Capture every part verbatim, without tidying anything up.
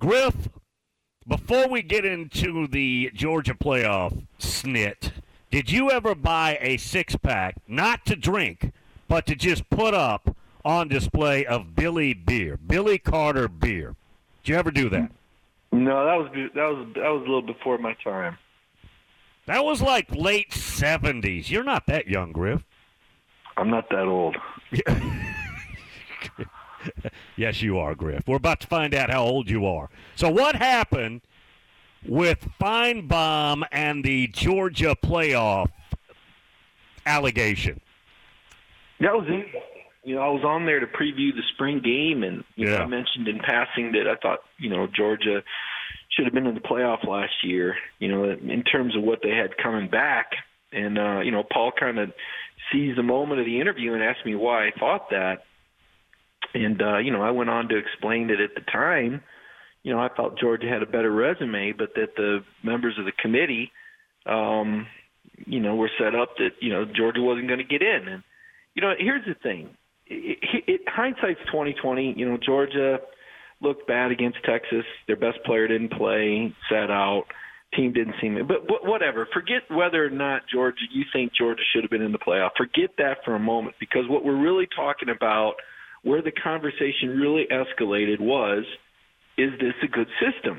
Griff, before we get into the Georgia playoff snit, did you ever buy a six-pack, not to drink, but to just put up on display of Billy beer, Billy Carter beer? Did you ever do that? No, that was that was that was a little before my time. That was like late seventies. You're not that young, Griff. I'm not that old. Yes, you are, Griff. We're about to find out how old you are. So what happened with Feinbaum and the Georgia playoff allegation? That was it. You know, I was on there to preview the spring game, and you yeah. know, I mentioned in passing that I thought, you know, Georgia should have been in the playoff last year, you know, in terms of what they had coming back. And, uh, you know, Paul kind of seized the moment of the interview and asked me why I thought that. And, uh, you know, I went on to explain that at the time, you know, I felt Georgia had a better resume, but that the members of the committee, um, you know, were set up that, you know, Georgia wasn't going to get in. And, you know, here's the thing. It, it, it, hindsight's twenty twenty. You know, Georgia looked bad against Texas. Their best player didn't play, sat out. Team didn't seem – but, but whatever. Forget whether or not Georgia – you think Georgia should have been in the playoff. Forget that for a moment, because what we're really talking about, where the conversation really escalated was, is this a good system?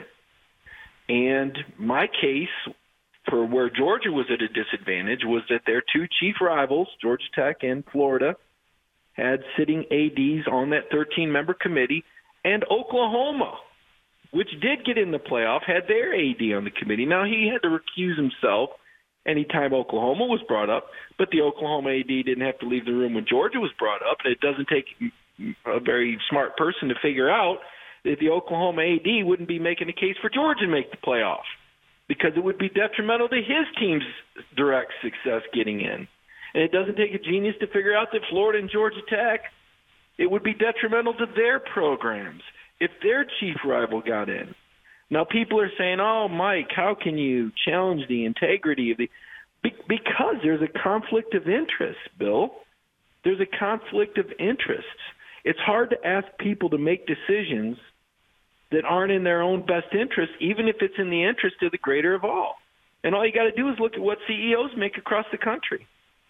And my case for where Georgia was at a disadvantage was that their two chief rivals, Georgia Tech and Florida, had sitting A Ds on that thirteen-member committee, and Oklahoma, which did get in the playoff, had their A D on the committee. Now, he had to recuse himself anytime Oklahoma was brought up, but the Oklahoma A D didn't have to leave the room when Georgia was brought up, and it doesn't take a very smart person to figure out that the Oklahoma A D wouldn't be making a case for Georgia to make the playoff, because it would be detrimental to his team's direct success getting in. And it doesn't take a genius to figure out that Florida and Georgia Tech, it would be detrimental to their programs if their chief rival got in. Now, people are saying, oh, Mike, how can you challenge the integrity of the Be- – because there's a conflict of interest, Bill. There's a conflict of interests. It's hard to ask people to make decisions that aren't in their own best interest, even if it's in the interest of the greater of all. And all you got to do is look at what C E Os make across the country.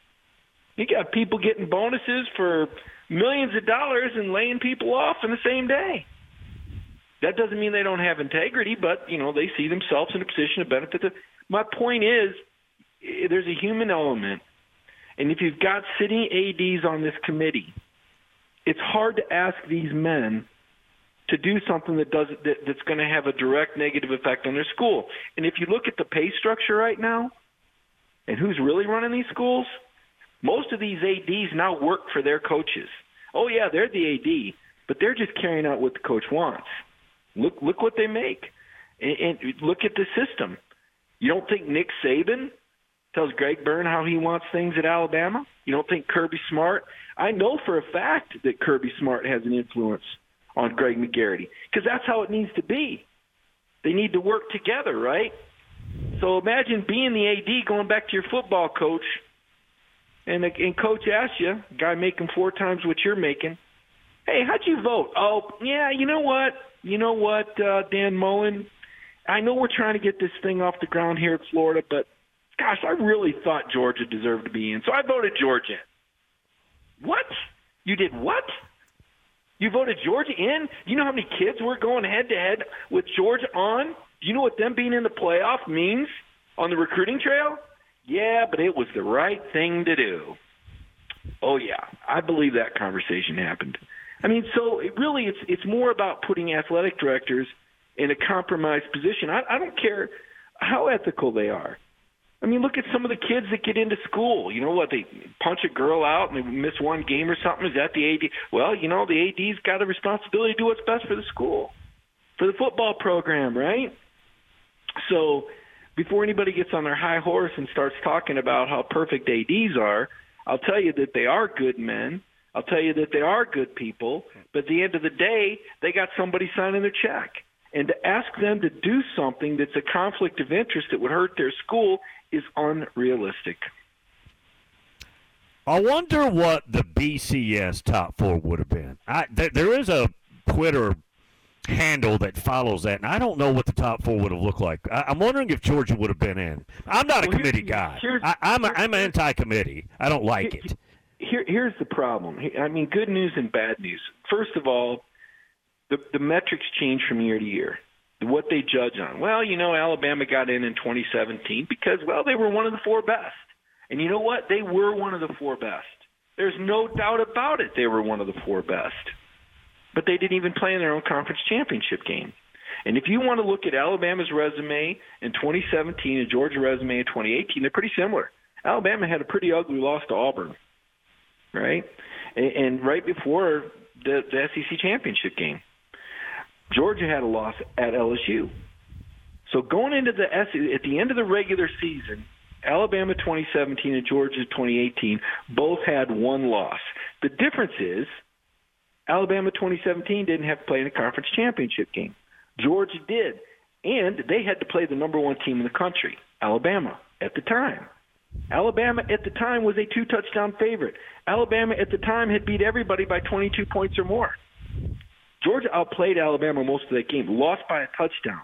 You got people getting bonuses for millions of dollars and laying people off in the same day. That doesn't mean they don't have integrity, but, you know, they see themselves in a position to benefit them. My point is, there's a human element, and if you've got sitting A Ds on this committee, it's hard to ask these men to do something that does that, that's going to have a direct negative effect on their school. And if you look at the pay structure right now and who's really running these schools, most of these A Ds now work for their coaches. Oh, yeah, they're the A D, but they're just carrying out what the coach wants. Look look what they make. And, and look at the system. You don't think Nick Saban tells Greg Byrne how he wants things at Alabama? You don't think Kirby Smart? I know for a fact that Kirby Smart has an influence on Greg McGarity, because that's how it needs to be. They need to work together, right? So imagine being the A D, going back to your football coach, and, and coach asks you, guy making four times what you're making, hey, how'd you vote? Oh, yeah, you know what? You know what, uh, Dan Mullen? I know we're trying to get this thing off the ground here at Florida, but, gosh, I really thought Georgia deserved to be in, so I voted Georgia. What? You did what? You voted Georgia in? Do you know how many kids were going head-to-head with Georgia on? Do you know what them being in the playoff means on the recruiting trail? Yeah, but it was the right thing to do. Oh, yeah, I believe that conversation happened. I mean, so it really it's it's more about putting athletic directors in a compromised position. I, I don't care how ethical they are. I mean, look at some of the kids that get into school. You know what? They punch a girl out and they miss one game or something. Is that the A D? Well, you know, the A D's got a responsibility to do what's best for the school, for the football program, right? So before anybody gets on their high horse and starts talking about how perfect A Ds are, I'll tell you that they are good men. I'll tell you that they are good people. But at the end of the day, they got somebody signing their check. And to ask them to do something that's a conflict of interest that would hurt their school is unrealistic. I wonder what the B C S top four would have been. I, th- there is a Twitter handle that follows that. And I don't know what the top four would have looked like. I, I'm wondering if Georgia would have been in. I'm not a well, committee here's, guy. Here's, I, I'm, a, I'm anti-committee. I don't like here, it. Here, here's the problem. I mean, good news and bad news. First of all, the, the metrics change from year to year. What they judge on. Well, you know, Alabama got in in twenty seventeen because, well, they were one of the four best. And you know what? They were one of the four best. There's no doubt about it they were one of the four best. But they didn't even play in their own conference championship game. And if you want to look at Alabama's resume in twenty seventeen and Georgia's resume in twenty eighteen, they're pretty similar. Alabama had a pretty ugly loss to Auburn, right? And, and right before the, the S E C championship game. Georgia had a loss at L S U. So going into the S E C, at the end of the regular season, Alabama twenty seventeen and Georgia twenty eighteen both had one loss. The difference is Alabama twenty seventeen didn't have to play in a conference championship game. Georgia did. And they had to play the number one team in the country, Alabama, at the time. Alabama at the time was a two-touchdown favorite. Alabama at the time had beat everybody by twenty-two points or more. Georgia outplayed Alabama most of that game, lost by a touchdown.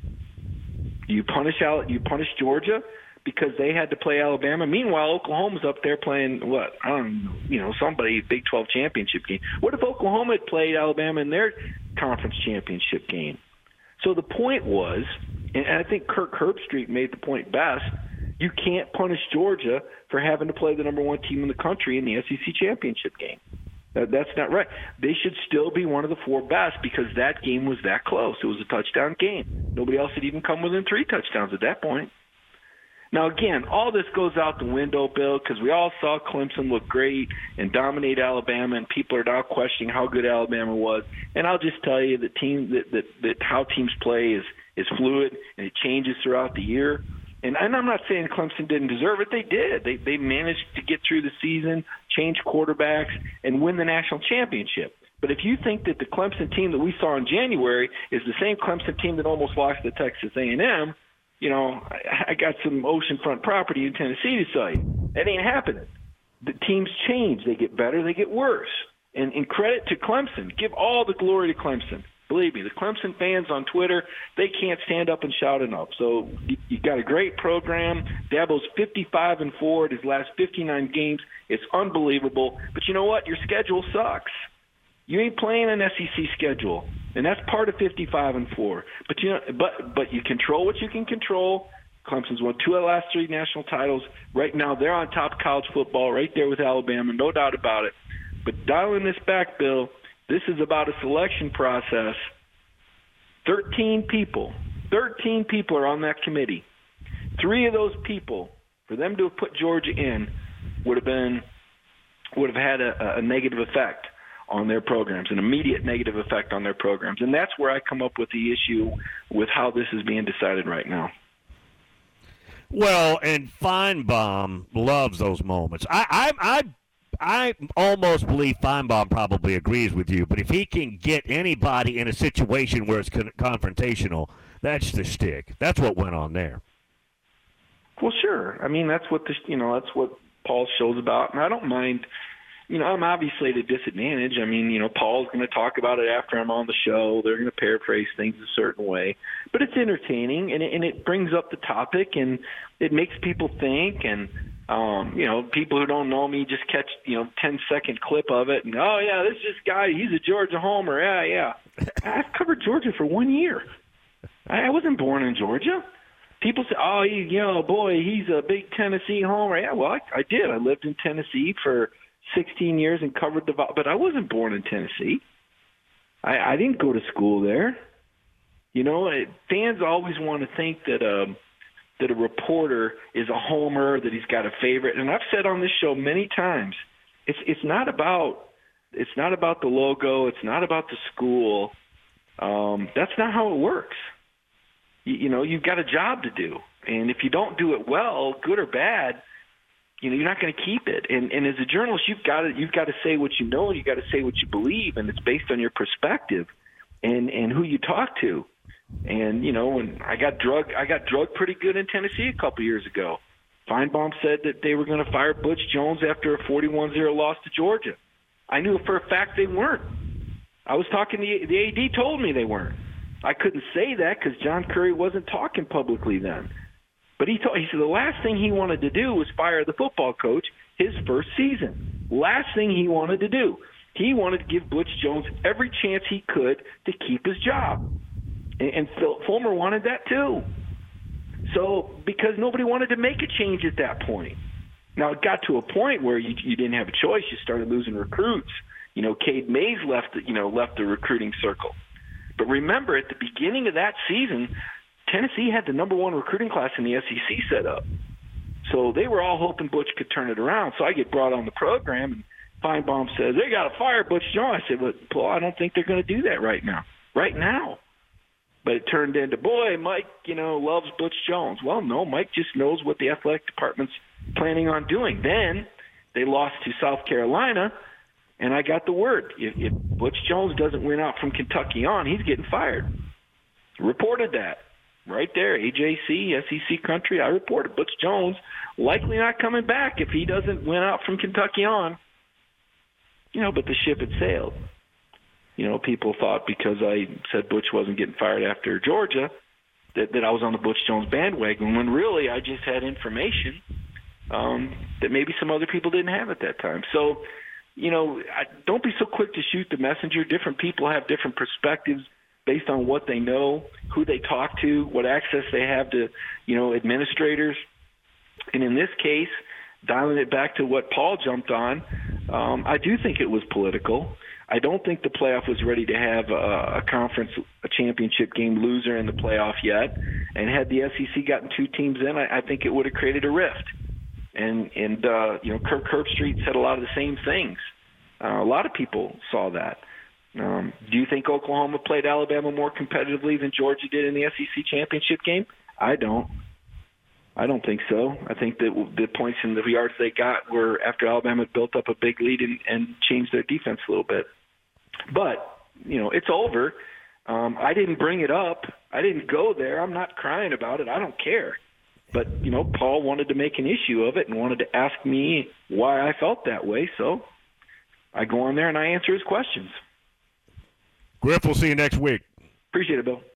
You punish you punish Georgia because they had to play Alabama. Meanwhile, Oklahoma's up there playing what? I don't know, you know, somebody Big twelve championship game. What if Oklahoma had played Alabama in their conference championship game? So the point was, and I think Kirk Herbstreit made the point best, you can't punish Georgia for having to play the number one team in the country in the S E C championship game. That's not right. They should still be one of the four best because that game was that close. It was a touchdown game. Nobody else had even come within three touchdowns at that point. Now, again, all this goes out the window, Bill, because we all saw Clemson look great and dominate Alabama, and people are now questioning how good Alabama was. And I'll just tell you that team that, that, that how teams play is, is fluid, and it changes throughout the year. And I'm not saying Clemson didn't deserve it. They did. They they managed to get through the season, change quarterbacks, and win the national championship. But if you think that the Clemson team that we saw in January is the same Clemson team that almost lost to Texas A and M, you know, I, I got some oceanfront property in Tennessee to sell you. That ain't happening. The teams change. They get better. They get worse. And, and credit to Clemson. Give all the glory to Clemson. Believe me, the Clemson fans on Twitter, they can't stand up and shout enough. So you, you got a great program. Dabo's fifty-five and four at his last fifty-nine games. It's unbelievable. But you know what? Your schedule sucks. You ain't playing an S E C schedule, and that's part of fifty-five and four. But you know, but but you control what you can control. Clemson's won two of the last three national titles. Right now, they're on top of college football, right there with Alabama, no doubt about it. But dialing this back, Bill. This is about a selection process. Thirteen people, thirteen people are on that committee. Three of those people, for them to have put Georgia in, would have been would have had a, a negative effect on their programs, an immediate negative effect on their programs, and that's where I come up with the issue with how this is being decided right now. Well, and Feinbaum loves those moments. I, I, I. I almost believe Feinbaum probably agrees with you, but if he can get anybody in a situation where it's con- confrontational, that's the stick. That's what went on there. Well, sure. I mean, that's what the you know that's what Paul's show's about, and I don't mind. You know, I'm obviously at a disadvantage. I mean, you know, Paul's going to talk about it after I'm on the show. They're going to paraphrase things a certain way, but it's entertaining and it, and it brings up the topic and it makes people think and. Um, you know, people who don't know me just catch, you know, ten second clip of it and, oh, yeah, this is this guy, he's a Georgia homer. Yeah, yeah. I've covered Georgia for one year. I wasn't born in Georgia. People say, oh, he, you know, boy, he's a big Tennessee homer. Yeah, well, I, I did. I lived in Tennessee for sixteen years and covered the – but I wasn't born in Tennessee. I, I didn't go to school there. You know, it, fans always want to think that um, – that a reporter is a homer, that he's got a favorite. And I've said on this show many times, it's it's not about it's not about the logo, it's not about the school. Um, that's not how it works. You, you know, you've got a job to do, and if you don't do it well, good or bad, you know, you're not going to keep it. And and as a journalist, you've got to you've got to say what you know, you got to say what you believe, and it's based on your perspective and and who you talk to. And, you know, when I got drug, I got drugged pretty good in Tennessee a couple years ago. Feinbaum said that they were going to fire Butch Jones after a forty-one zero loss to Georgia. I knew for a fact they weren't. I was talking to the A D told me they weren't. I couldn't say that because John Currie wasn't talking publicly then. But he told, he said the last thing he wanted to do was fire the football coach his first season. Last thing he wanted to do. He wanted to give Butch Jones every chance he could to keep his job. And, and Phil Fulmer wanted that too. So because nobody wanted to make a change at that point. Now it got to a point where you, you didn't have a choice. You started losing recruits. You know, Cade Mays left, you know, left the recruiting circle. But remember, at the beginning of that season, Tennessee had the number one recruiting class in the S E C set up. So they were all hoping Butch could turn it around. So I get brought on the program, and Feinbaum says, they got to fire Butch Jones. I said, well, Paul, I don't think they're going to do that right now. Right now. But it turned into, boy, Mike, you know, loves Butch Jones. Well, no, Mike just knows what the athletic department's planning on doing. Then they lost to South Carolina, and I got the word. If, if Butch Jones doesn't win out from Kentucky on, he's getting fired. Reported that. Right there, A J C, S E C Country, I reported Butch Jones likely not coming back if he doesn't win out from Kentucky on. You know, but the ship had sailed. You know, people thought because I said Butch wasn't getting fired after Georgia that, that I was on the Butch Jones bandwagon, when really I just had information um, that maybe some other people didn't have at that time. So, you know, I, don't be so quick to shoot the messenger. Different people have different perspectives based on what they know, who they talk to, what access they have to, you know, administrators. And in this case, dialing it back to what Paul jumped on, um, I do think it was political. I don't think the playoff was ready to have a, a conference, a championship game loser in the playoff yet. And had the S E C gotten two teams in, I, I think it would have created a rift. And, and uh, you know, Kirk Herbstreit said a lot of the same things. Uh, a lot of people saw that. Um, do you think Oklahoma played Alabama more competitively than Georgia did in the S E C championship game? I don't. I don't think so. I think that the points in the yards they got were after Alabama had built up a big lead and, and changed their defense a little bit. But, you know, it's over. Um, I didn't bring it up. I didn't go there. I'm not crying about it. I don't care. But, you know, Paul wanted to make an issue of it and wanted to ask me why I felt that way. So I go on there and I answer his questions. Griff, we'll see you next week. Appreciate it, Bill.